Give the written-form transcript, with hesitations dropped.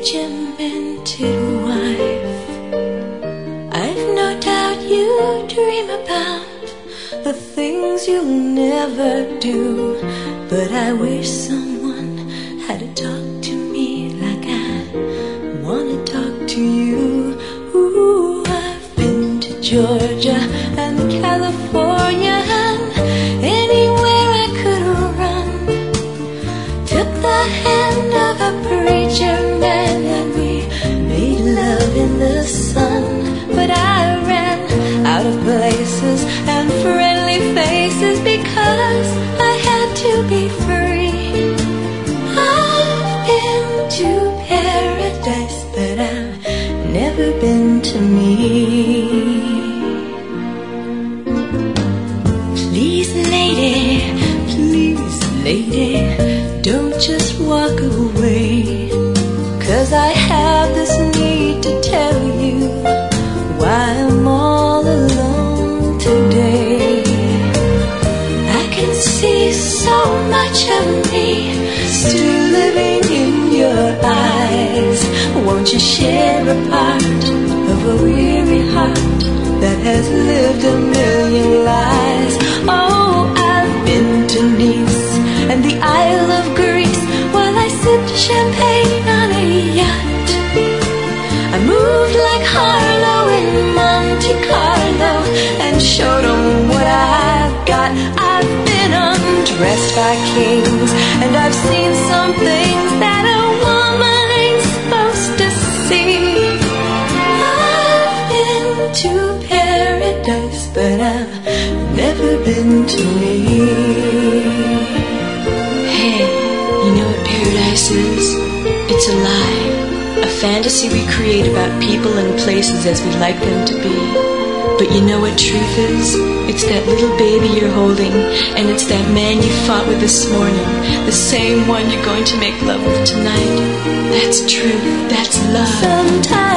regimented wife. I've no doubt you dream about the things you'll never do, but I wish someone had to talk to me like I wanna talk to you. Ooh, I've been to Georgia and California and anywhere I could run. Took the hand of a preacher man and we made love in the sun. But I ran out of places and friendly faces because I had to be free. I've been to paradise, but I've never been to me. Please, lady, don't just walk away, 'cause I have this need to tell you why I'm all alone today. I can see so much of me still living in your eyes. Won't you share a part of a weary heart that has lived a million lives? Oh, I've been to Nice and the Isle of Greece while I sipped champagne on a yacht. I moved like Harlow in Monte Carlo and showed them what I've got. I've been undressed by kings and I've seen some things that a woman ain't supposed to see. I've been to paradise, but I've never been to me. Hey, you know what paradise is? It's a lie. A fantasy we create about people and places as we'd like them to be. But you know what truth is? It's that little baby you're holding, and it's that man you fought with this morning, the same one you're going to make love with tonight. That's truth. That's love. Sometimes